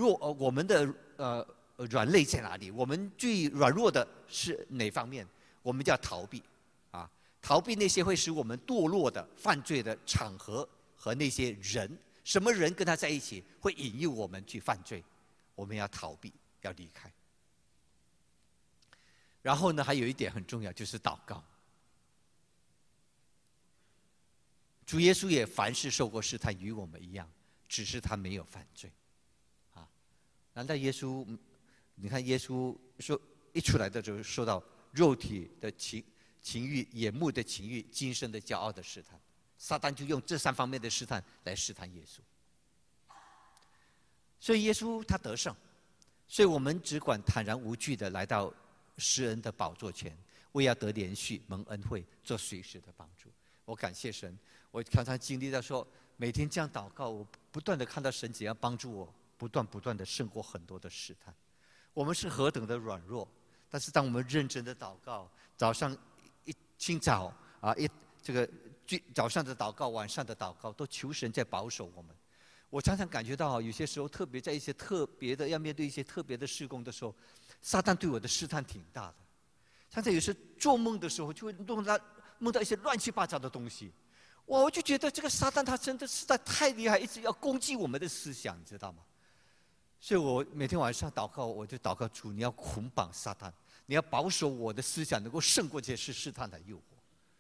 软肋在哪里？我们最软弱的是哪方面？我们就要逃避，逃避那些会使我们堕落的犯罪的场合和那些人。什么人跟他在一起会引诱我们去犯罪？我们要逃避，要离开。然后呢，还有一点很重要，就是祷告。主耶稣也凡事受过试探，与我们一样，只是他没有犯罪。难道耶稣？你看耶稣说一出来的时候，受到肉体的情欲、眼目的情欲、今生的骄傲的试探，撒旦就用这3方面的试探来试探耶稣。所以耶稣他得胜，所以我们只管坦然无惧的来到施恩的宝座前，为要得连续蒙恩惠，做随时的帮助。我感谢神，我常常经历到说，每天这样祷告，我不断的看到神怎样帮助我，不断的胜过很多的试探。我们是何等的软弱，但是当我们认真的祷告，早上一清早早上的祷告，晚上的祷告，都求神在保守我们。我常常感觉到，有些时候特别在一些特别的要面对一些特别的事工的时候，撒旦对我的试探挺大的。常常有时做梦的时候，就会梦到一些乱七八糟的东西，我就觉得这个撒旦他真的实在太厉害，一直要攻击我们的思想，你知道吗？所以我每天晚上祷告，我就祷告主，你要捆绑撒旦，你要保守我的思想能够胜过这些试探的诱惑。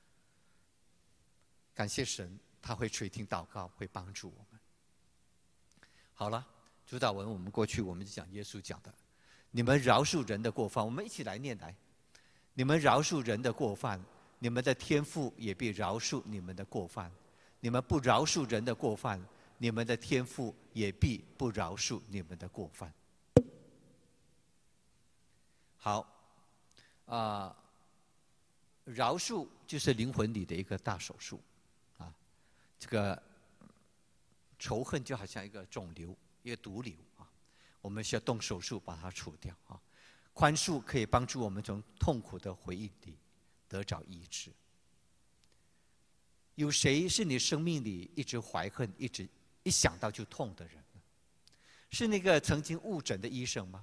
感谢神，他会垂听祷告，会帮助我们。好了，主导文我们过去我们就讲耶稣讲的，你们饶恕人的过犯，我们一起来念来。你们饶恕人的过犯，你们的天父也必饶恕你们的过犯；你们不饶恕人的过犯，你们的天父也必不饶恕你们的过犯。好，饶恕就是灵魂里的一个大手术，这个仇恨就好像一个肿瘤、一个毒瘤我们需要动手术把它除掉宽恕可以帮助我们从痛苦的回忆里得着医治。有谁是你生命里一直怀恨、一想到就痛的人呢？是那个曾经误诊的医生吗？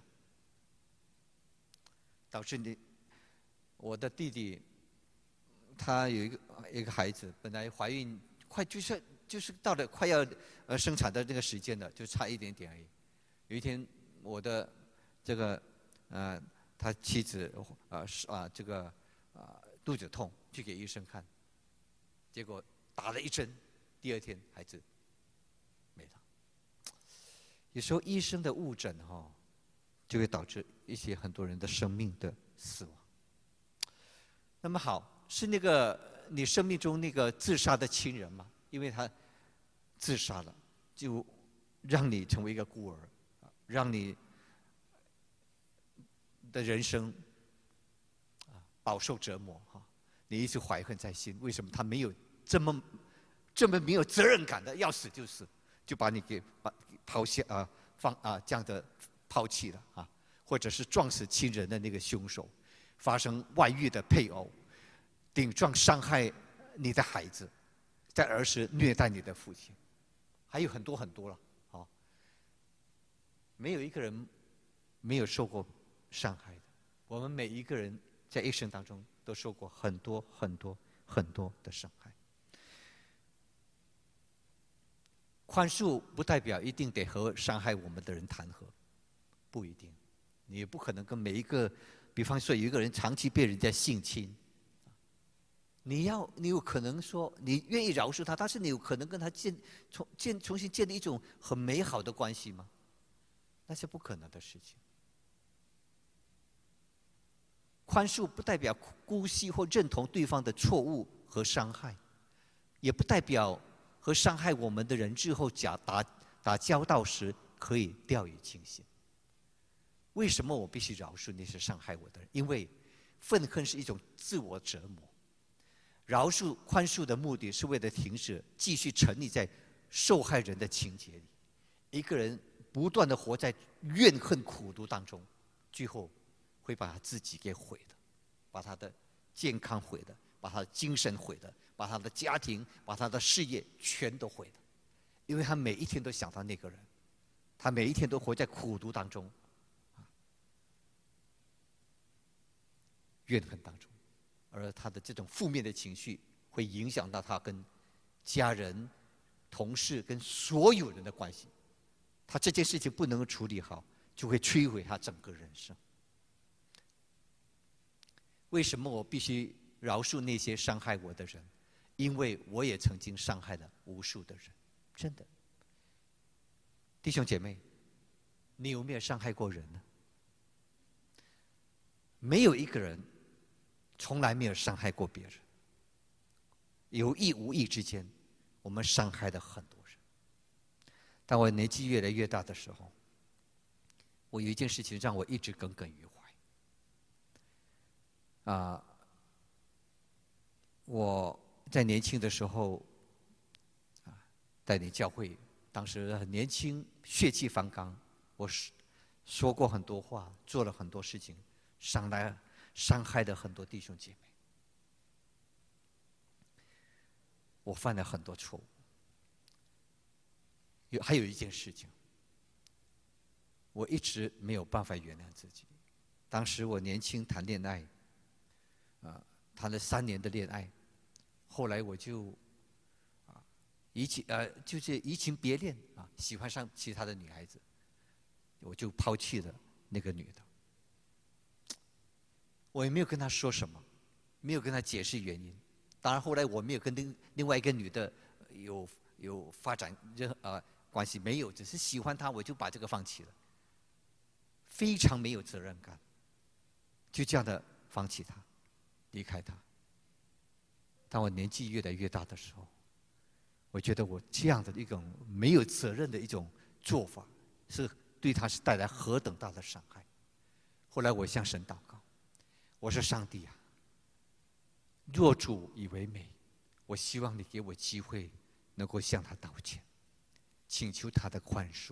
导致我的弟弟，他有一个孩子，本来怀孕就是到了快要生产的那个时间了，就差一点点而已。有一天，我的这个他妻子肚子痛，去给医生看，结果打了1针，第2天孩子没了。有时候医生的误诊就会导致很多人的生命的死亡。那么好，是那个你生命中那个自杀的亲人吗？因为他自杀了，就让你成为一个孤儿，让你的人生饱受折磨你一直怀恨在心，为什么他没有这么没有责任感的，要死就死，就把你给抛下这样的抛弃了或者是撞死亲人的那个凶手，发生外遇的配偶，顶撞伤害你的孩子，在儿时虐待你的父亲，还有很多很多了没有一个人没有受过伤害的。我们每一个人在一生当中都受过很多很多很多的伤害。宽恕不代表一定得和伤害我们的人谈和，不一定。你也不可能跟每一个，比方说有一个人长期被人家性侵，你有可能说你愿意饶恕他，但是你有可能跟他重新建立一种很美好的关系吗？那是不可能的事情。宽恕不代表姑息或认同对方的错误和伤害，也不代表和伤害我们的人日后打交道时可以掉以轻心。 为什么我必须饶恕那些伤害我的人？因为愤恨是一种自我折磨。饶恕、宽恕的目的是为了停止继续沉溺在受害人的情节里。一个人不断的活在怨恨、苦毒当中，最后会把他自己给毁的，把他的健康毁的，把他的精神毁的，把他的家庭、把他的事业全都毁的。因为他每一天都想到那个人，他每一天都活在苦毒当中，怨恨当中，而他的这种负面的情绪会影响到他跟家人、同事跟所有人的关系。他这件事情不能处理好，就会摧毁他整个人生。为什么我必须饶恕那些伤害我的人？因为我也曾经伤害了无数的人，真的。弟兄姐妹，你有没有伤害过人呢？没有一个人从来没有伤害过别人，有意无意之间，我们伤害了很多人。当我年纪越来越大的时候，我有一件事情让我一直耿耿于怀。我在年轻的时候，带领教会，当时很年轻，血气方刚，我说过很多话，做了很多事情，伤害了很多弟兄姐妹。我犯了很多错误。还有一件事情，我一直没有办法原谅自己。当时我年轻谈恋爱，谈了3年的恋爱，后来我就就是移情别恋喜欢上其他的女孩子，我就抛弃了那个女的。我也没有跟她说什么，没有跟她解释原因。当然后来我没有跟另外一个女的有发展关系，没有，只是喜欢她，我就把这个放弃了，非常没有责任感，就这样的放弃她，离开她。当我年纪越来越大的时候，我觉得我这样的一种没有责任的一种做法，是对她是带来何等大的伤害。后来我向神祷告，我说：上帝啊，若主以为美，我希望你给我机会能够向她道歉，请求她的宽恕。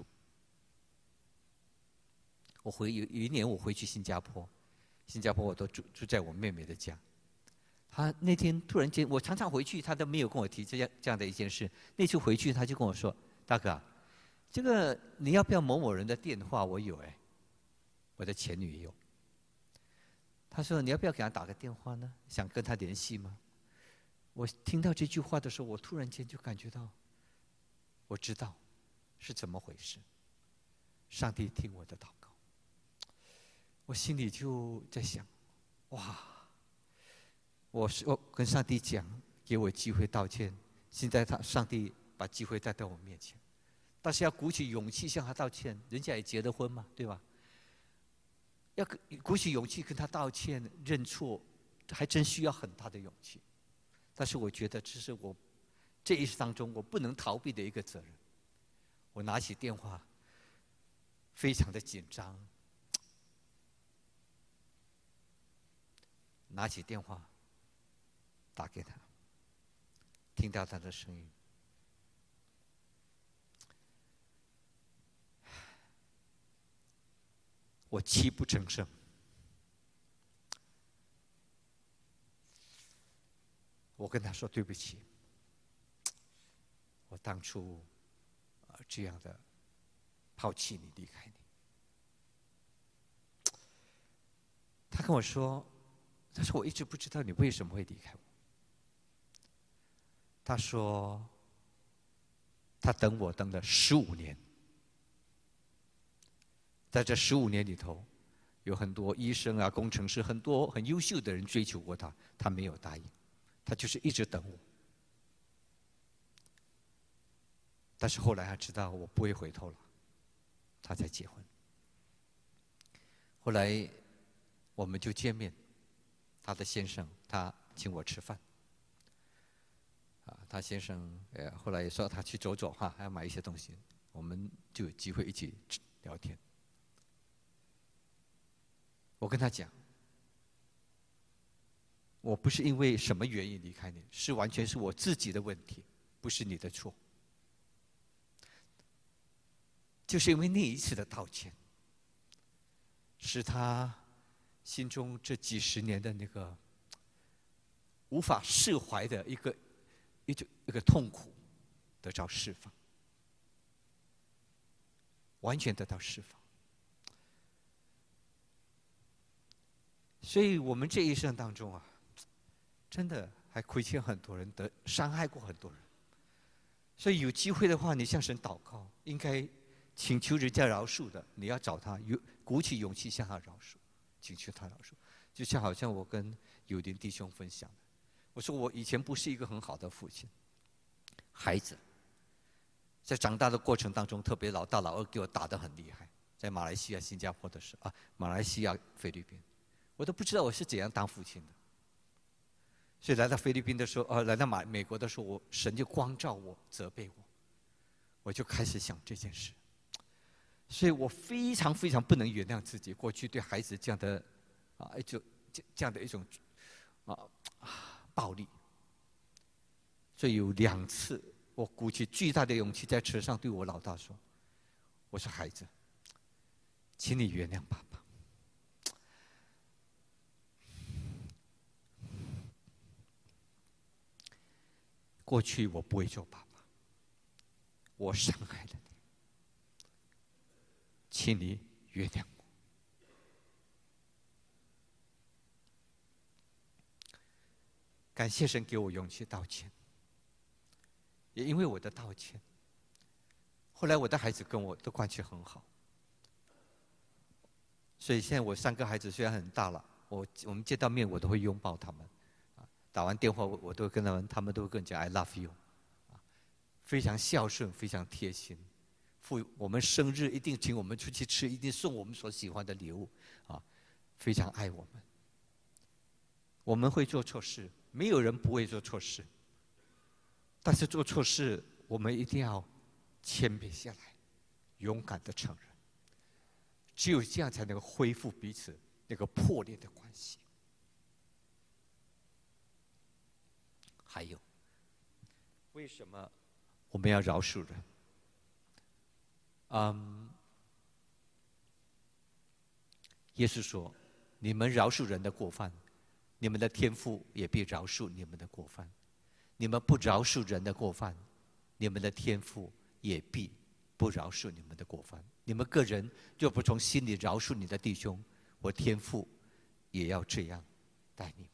有一年我回去新加坡我都住在我妹妹的家。她那天突然间，我常常回去，她都没有跟我提这样的一件事。那次回去，她就跟我说：“大哥，这个你要不要某某人的电话？我有我的前女友。”他说：“你要不要给他打个电话呢？想跟他联系吗？”我听到这句话的时候，我突然间就感觉到，我知道是怎么回事。上帝听我的祷告，我心里就在想：哇！我跟上帝讲，给我机会道歉。现在上帝把机会带到我面前，但是要鼓起勇气向他道歉。人家也结了婚嘛，对吧？要鼓起勇气跟他道歉、认错，还真需要很大的勇气。但是我觉得这是我这一生当中我不能逃避的一个责任。我拿起电话，非常的紧张，拿起电话打给他，听到他的声音，我泣不成声。我跟他说：“对不起，我当初这样的抛弃你、离开你。”他跟我说：“他说我一直不知道你为什么会离开我。”他说：“他等我等了15年，在这15年里头，有很多医生啊、工程师，很多很优秀的人追求过他，他没有答应，他就是一直等我。但是后来他知道我不会回头了，他才结婚。后来我们就见面，他的先生他请我吃饭。他先生后来也说他去走走还要买一些东西，我们就有机会一起聊天。 我跟他讲，我不是因为什么原因离开你，是完全是我自己的问题，不是你的错。就是因为那一次的道歉，使他心中这几十年的那个无法释怀的一个痛苦得到释放，完全得到释放。所以我们这一生当中啊，真的还亏欠很多人，伤害过很多人。所以有机会的话，你向神祷告，应该请求人家饶恕的，你要找他，鼓起勇气向他饶恕，请求他饶恕。就像好像我跟友林弟兄分享的，我说我以前不是一个很好的父亲，孩子在长大的过程当中，特别老大老二给我打得很厉害，在马来西亚、新加坡的时候马来西亚、菲律宾，我都不知道我是怎样当父亲的。所以来到菲律宾的时候，来到美国的时候，神就光照我、责备我，我就开始想这件事。所以我非常非常不能原谅自己过去对孩子这样的这样的一种暴力。所以有2次，我鼓起巨大的勇气在车上对我老大说：“我说孩子，请你原谅爸爸。过去我不会做爸爸，我伤害了你，请你原谅我。”感谢神给我勇气道歉，也因为我的道歉，后来我的孩子跟我的关系很好。所以现在我3个孩子虽然很大了，我们见到面我都会拥抱他们，打完电话我都会跟他们都会跟我讲 I love you， 非常孝顺，非常贴心。我们生日一定请我们出去吃，一定送我们所喜欢的礼物，非常爱我们。我们会做错事，没有人不会做错事，但是做错事我们一定要谦卑下来，勇敢的承认，只有这样才能恢复彼此那个破裂的关系。还有，为什么我们要饶恕人？耶稣说：“你们饶恕人的过犯，你们的天父也必饶恕你们的过犯；你们不饶恕人的过犯，你们的天父也必不饶恕你们的过犯。你们个人若不从心里饶恕你的弟兄，我天父也要这样待你们。”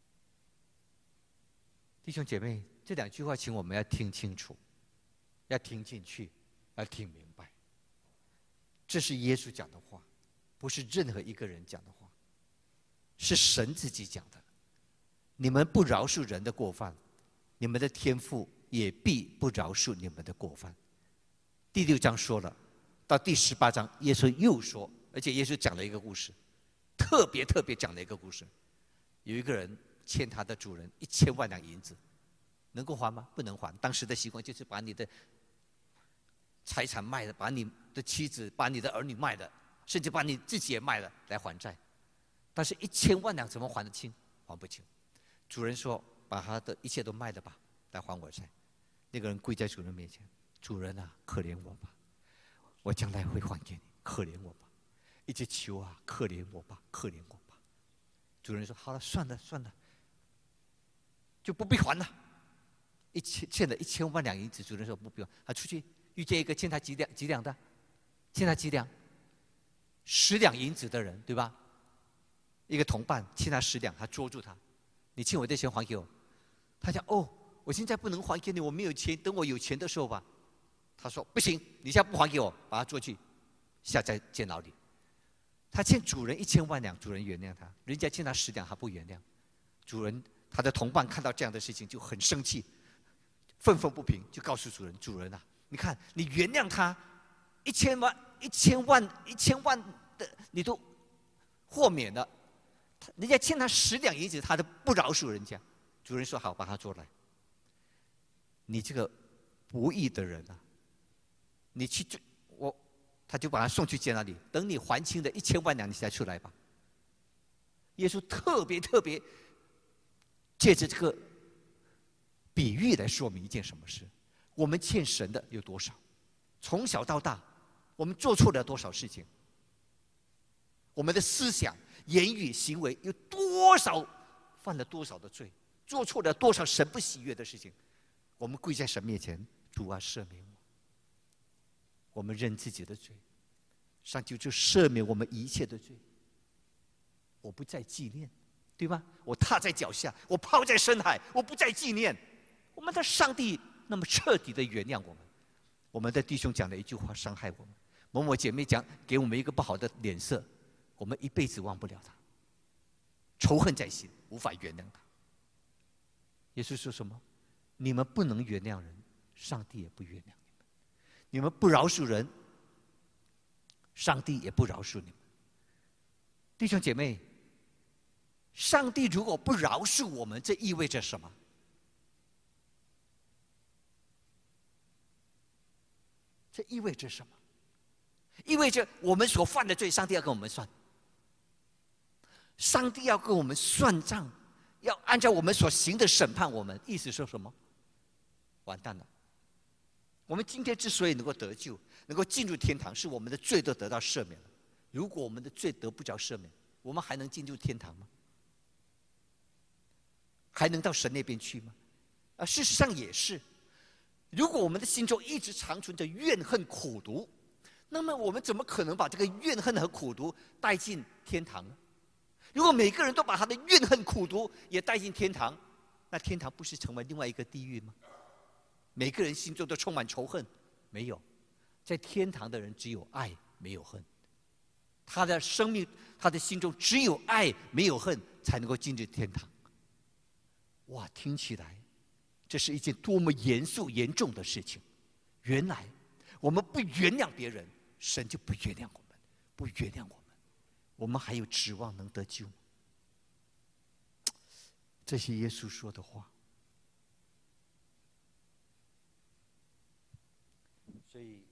弟兄姐妹，这2句话请我们要听清楚，要听进去，要听明白。这是耶稣讲的话，不是任何一个人讲的话，是神自己讲的。你们不饶恕人的过犯，你们的天父也必不饶恕你们的过犯。第6章说了，到第18章，耶稣又说，而且耶稣讲了一个故事，特别讲了一个故事。有一个人欠他的主人1000万两银子，能够还吗？不能还。当时的习惯就是把你的财产卖了，把你的妻子、把你的儿女卖了，甚至把你自己也卖了来还债。但是1000万两怎么还得清？还不清。主人说：“把他的一切都卖了吧，来还我债。”那个人跪在主人面前：“主人啊，可怜我吧，我将来会还给你，可怜我吧。”一直求啊，可怜我吧，可怜我吧。主人说：“好了，算了，就不必还了。”欠了1000万两银子，主人说不必还。他出去遇见一个欠他几两的，欠他几两，10两银子的人，对吧？一个同伴欠他10两，他捉住他：“你欠我的钱还给我。”他讲：“哦，我现在不能还给你，我没有钱，等我有钱的时候吧。”他说：“不行，你现在不还给我，把他捉去，下在监牢里。”他欠主人1000万两，主人原谅他；人家欠他10两，他不原谅。主人他的同伴看到这样的事情就很生气，愤愤不平，就告诉主人：“主人啊，你看你原谅他1000万的，你都豁免了，人家欠他10两银子，他都不饶恕人家。”主人说：“好，把他捉来。你这个不义的人啊，你去他就把他送去监牢里，等你还清的1000万两，你才出来吧。” 耶稣特别借着这个比喻来说明一件什么事：我们欠神的有多少？从小到大，我们做错了多少事情？我们的思想、言语、行为有多少犯了多少的罪？做错了多少神不喜悦的事情？我们跪在神面前，主啊，赦免我。我们认自己的罪，上帝就赦免我们一切的罪。我不再纪念，对吧？我踏在脚下，我抛在深海，我不再纪念。我们的上帝那么彻底的原谅我们。我们的弟兄讲了一句话伤害我们，某某姐妹讲给我们一个不好的脸色，我们一辈子忘不了他，仇恨在心，无法原谅他。耶稣说什么？你们不能原谅人，上帝也不原谅你们。你们不饶恕人，上帝也不饶恕你们。弟兄姐妹，上帝如果不饶恕我们，这意味着什么？这意味着什么？意味着我们所犯的罪，上帝要跟我们算。上帝要跟我们算账，要按照我们所行的审判我们。意思是什么？完蛋了！我们今天之所以能够得救，能够进入天堂，是我们的罪都得到赦免了。如果我们的罪得不着赦免，我们还能进入天堂吗？还能到神那边去吗？事实上也是。如果我们的心中一直长存着怨恨苦毒，那么我们怎么可能把这个怨恨和苦毒带进天堂呢？如果每个人都把他的怨恨苦毒也带进天堂，那天堂不是成为另外一个地狱吗？每个人心中都充满仇恨？没有，在天堂的人只有爱，没有恨。他的生命，他的心中只有爱，没有恨，才能够进入天堂。哇，听起来这是一件多么严肃严重的事情。原来我们不原谅别人，神就不原谅我们，不原谅我们，我们还有指望能得救吗？这是耶稣说的话。所以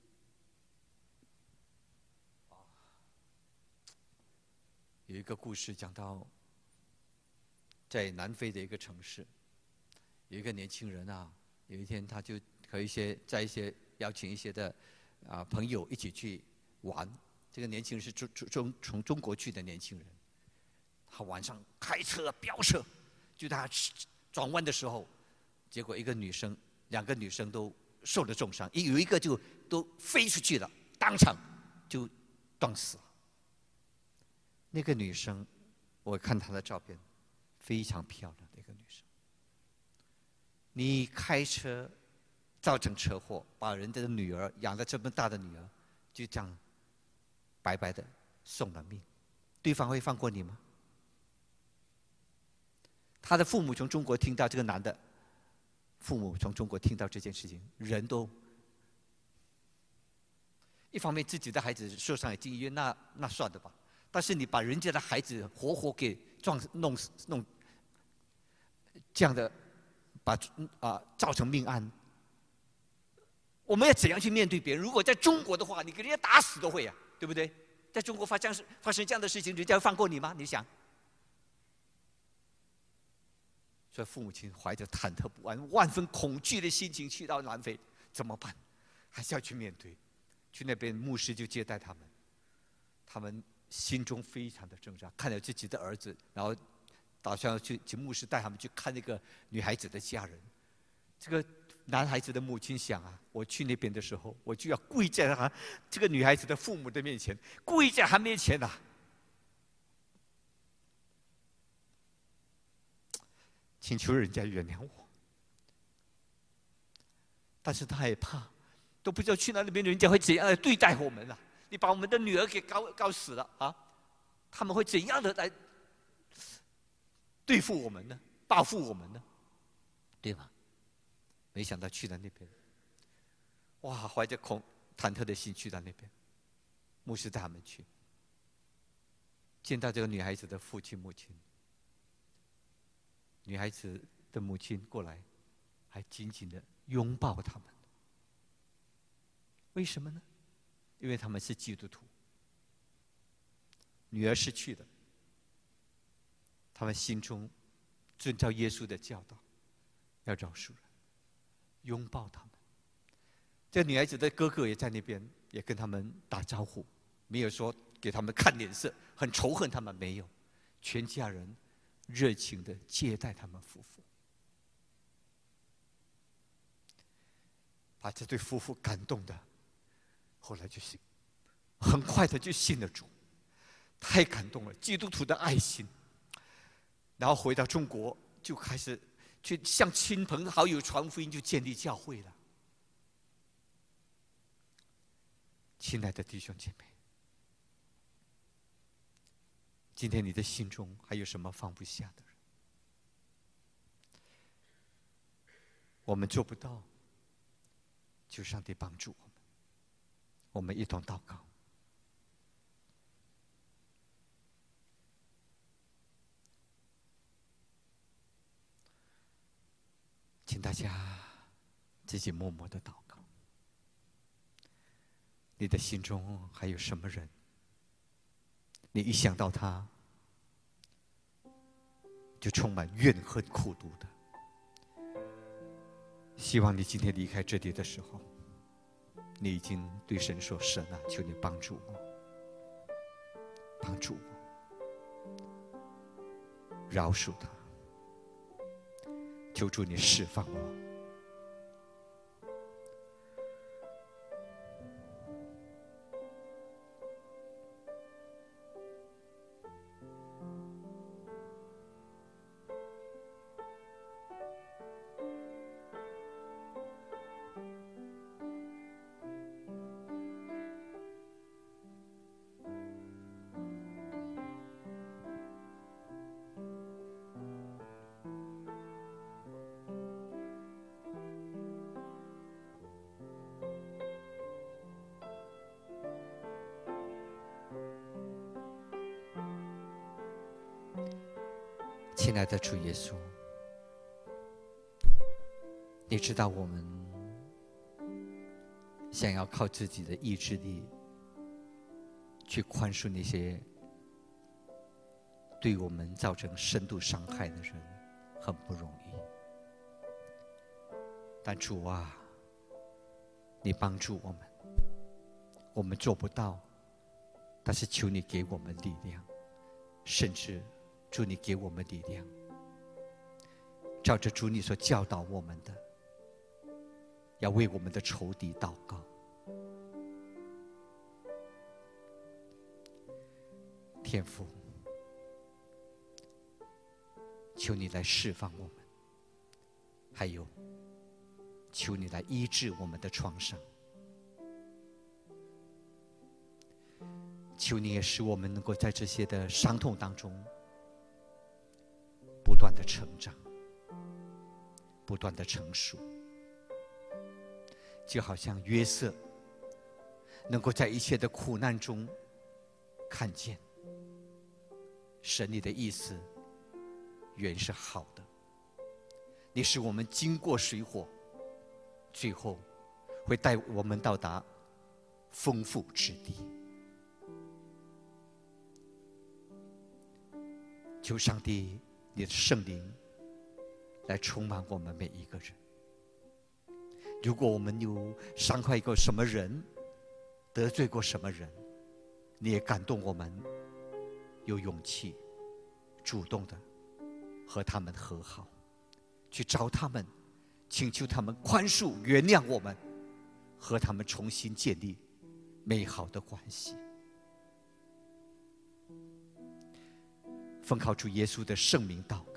有一个故事讲到，在南非的一个城市，有一个年轻人啊，有一天他就和邀请一些的朋友一起去玩。这个年轻人是从中国去的年轻人，他晚上开车飙车，就在他转弯的时候，结果两个女生都受了重伤，有一个就都飞出去了，当场就撞死了。那个女生，我看她的照片，非常漂亮的一个女生。你开车造成车祸，把人家的女儿养了这么大的女儿，就这样白白的送了命，对方会放过你吗？他的父母从中国听到这个男的，父母从中国听到这件事情，人都一方面自己的孩子受伤也进医院，那算了吧。但是你把人家的孩子活活给弄这样的，造成命案，我们要怎样去面对别人？如果在中国的话，你给人家打死都会啊，对不对？在中国发生这样的事情，人家会放过你吗？你想？所以父母亲怀着忐忑不安、万分恐惧的心情去到南非，怎么办？还是要去面对。去那边，牧师就接待他们，他们心中非常的挣扎，看着自己的儿子，然后打算要请牧师带他们去看那个女孩子的家人。这个男孩子的母亲想啊，我去那边的时候，我就要跪在这个女孩子的父母的面前，跪在他面前啊，请求人家原谅我。但是他害怕，都不知道去那边人家会怎样来对待我们啊！你把我们的女儿给搞死了啊！他们会怎样的来对付我们呢？报复我们呢？对吗？没想到去了那边，哇，怀着忐忑的心去到那边，牧师带他们去，见到这个女孩子的父亲母亲，女孩子的母亲过来，还紧紧的拥抱他们。为什么呢？因为他们是基督徒。女儿失去了， 他们心中遵照耶稣的教导，要饶恕人，拥抱他们。这女孩子的哥哥也在那边，也跟他们打招呼，没有说给他们看脸色，很仇恨他们，没有。全家人热情的接待他们夫妇，把这对夫妇感动的，后来就信，很快的就信了主，太感动了，基督徒的爱心。然后回到中国，就开始去向亲朋好友传福音，就建立教会了。亲爱的弟兄姐妹，今天你的心中还有什么放不下的人？我们做不到，求上帝帮助我们。我们一同祷告。请大家自己默默的祷告。你的心中还有什么人？你一想到他，就充满怨恨、苦毒的。希望你今天离开这里的时候，你已经对神说：“神啊，求你帮助我，帮助我，饶恕他，求主你释放我。”亲爱的主耶稣，你知道我们想要靠自己的意志力去宽恕那些对我们造成深度伤害的人，很不容易。但主啊，你帮助我们，我们做不到，但是求你给我们力量，甚至主你给我们力量，照着主你所教导我们的，要为我们的仇敌祷告。天父，求你来释放我们，还有求你来医治我们的创伤，求你也使我们能够在这些的伤痛当中不断的成长，不断的成熟，就好像约瑟能够在一切的苦难中看见神你的意思原是好的，你使我们经过水火，最后会带我们到达丰富之地。求上帝你的圣灵来充满我们每一个人。如果我们有伤害过什么人，得罪过什么人，你也感动我们有勇气主动的和他们和好，去找他们，请求他们宽恕原谅我们，和他们重新建立美好的关系。奉靠主耶稣的圣名祷